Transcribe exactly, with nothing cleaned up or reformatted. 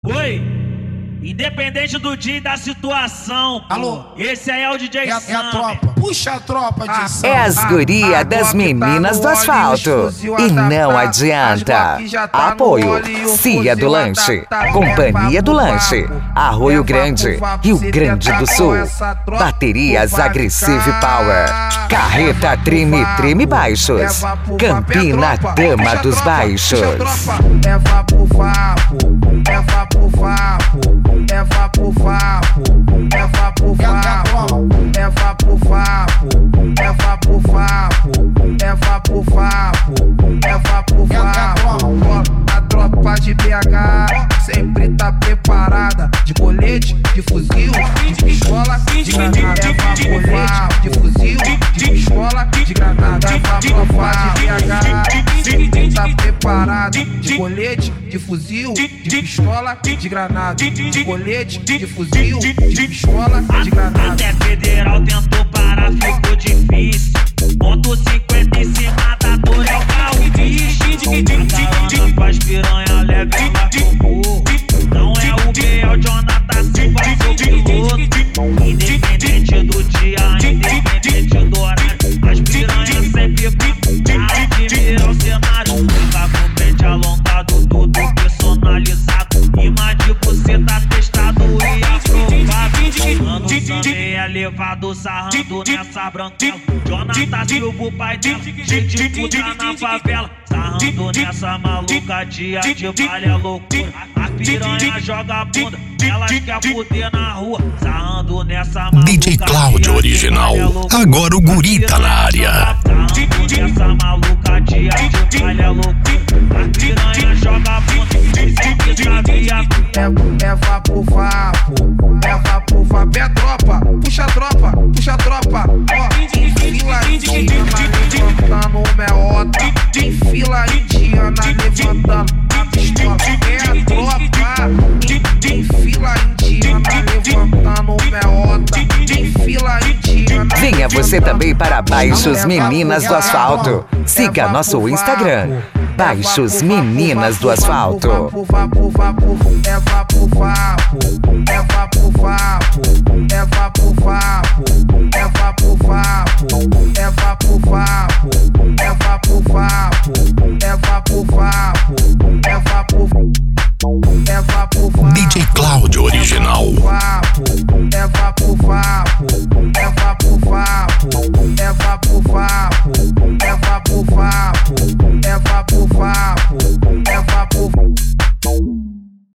Oi, independente do dia e da situação, pô. Alô? Esse aí é o D J É a, Sam. é a tropa. Puxa a tropa de Sam. É as guria das meninas do asfalto. E não adianta. Apoio Cia do Lanche, Companhia do Lanche, Arroio Grande, Rio Grande do Sul. Baterias Agressive Power, Carreta Trime Trime Baixos, Campina Dama dos Baixos. É vapo vapo, é vapo vapo, é vapo vapo, é vapo vapo, é vapo vapo, é vapo vapo, é vapo vapo, é vapo vapo. A tropa de B H sempre tá preparada, de colete, de fuzil, de pistola, de granada. É vapo colete, de fuzil, de pistola, de granada. A tropa de B H sempre tá preparada, de colete, de fuzil, de pistola, de granada. De colete, de fuzil, de pistola, de granada. Até federal tentou parar, ficou difícil. Ponto cinquenta em cima da torre é o carro bicho. A carona faz piranha leve, ela ficou. Não é o B, é o Jonathan Silva, sou piloto. Independente do dia, independente do horário, as piranhas sempre pra admirar o cenário. Fica com frente alongado, tudo personalizado. Rima de você tá testado e aprovado. Mano, Sandê é levado sarrando nessa branquela. Jonathan Silva, o pai dela, gente puta na favela. Sarrando nessa maluca, dia de baile é loucura. A piranha joga a bunda, elas quer fuder na rua. Sarrando nessa maluca, D J Cláudio original, agora o guri tá na área. Sarrando nessa maluca, dia de baile é loucura. A piranha joga a bunda, diz que sabia. É, é vapo vapo, é vapo vapo, é tropa, puxa a tropa, puxa a tropa, ó, em fila indiana levantando meota, em fila indiana levantando a pistola, é a tropa, em, em fila indiana levantando meota, em fila indiana. Venha você também para Baixos Meninas do Asfalto. Siga nosso Instagram, Baixos Meninas do Asfalto. É vapo vapo, é vapo vapo, é vapo vapo, é vapo vapo, é vapo